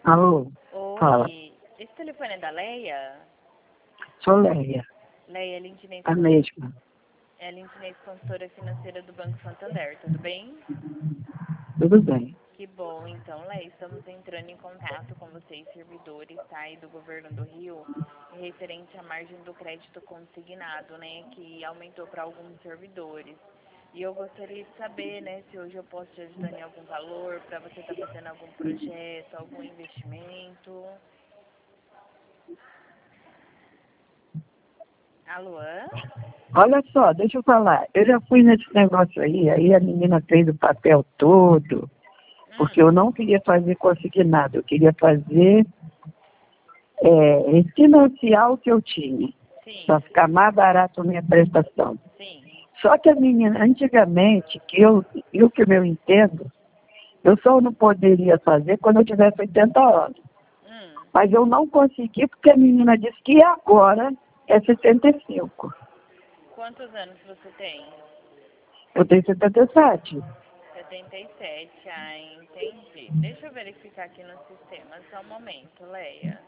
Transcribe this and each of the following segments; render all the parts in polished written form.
Alô? Fala. Oi, esse telefone é da Leia? Sou Leia, Leia, Lindinês, a mesma. é a Lindinês, consultora financeira do Banco Santander, tudo bem? Tudo bem. Que bom, então, Leia, estamos entrando em contato com vocês, servidores, tá, aí do governo do Rio, referente à margem do crédito consignado, né, que aumentou para alguns servidores. E eu gostaria de saber, né, se hoje eu posso te ajudar em algum valor, para você estar fazendo algum projeto, algum investimento. Alô? Olha só, deixa eu falar. Eu já fui nesse negócio aí a menina fez o papel todo, porque eu não queria fazer consignado, eu queria fazer refinanciar o que eu tinha, Sim, para ficar mais barato a minha prestação. sim. Só que a menina, antigamente, que eu entendo, eu só não poderia fazer quando eu tivesse 80 anos. Mas eu não consegui porque a menina disse que agora é 75. Quantos anos você tem? Eu tenho 77. 77, ah, entendi. Deixa eu verificar aqui no sistema, só um momento, Leia.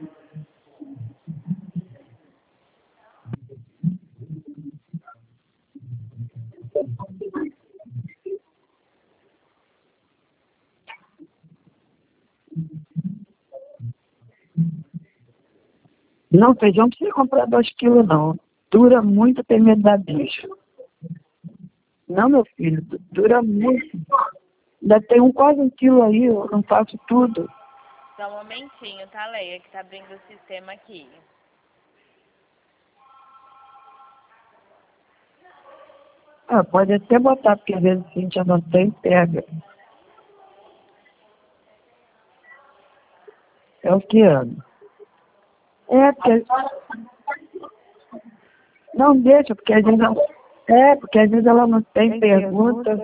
Não, feijão não precisa comprar 2 quilos, não. Dura muito, tem medo da bicho. Não, meu filho, dura muito. Ainda tem quase 1 quilo aí, eu não faço tudo. Só um momentinho, tá, Leia, que tá abrindo o sistema aqui. Ah, pode até botar, porque às vezes a gente já não tem, pega. É o que ano? Porque... Não deixa, porque às vezes ela não tem pergunta.